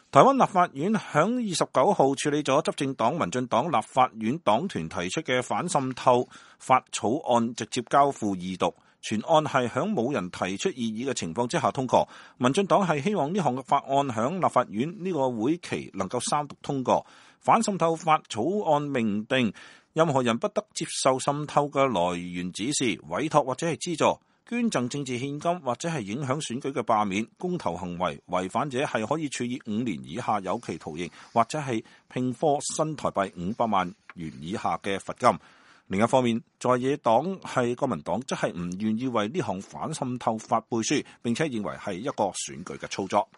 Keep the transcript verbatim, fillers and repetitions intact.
台灣立法院響二十九號處理咗執政黨民進黨立法院黨團提出嘅反滲透法草案，直接交付二讀。全案係響冇人提出異議嘅情況之下通過。民進黨係希望呢項嘅法案響立法院呢個會期能夠三讀通過。反滲透法草案明定，任何人不得接受滲透嘅來源指示、委託或者係資助、捐贈政治獻金或者係影響選舉嘅罷免、公投行為，違反者係可以處以五年以下有期徒刑，或者係併科新台幣五百萬元以下嘅罰金。另一方面，在野黨係國民黨，則係唔願意為呢項反滲透法背書，並且認為係一個選舉嘅操作。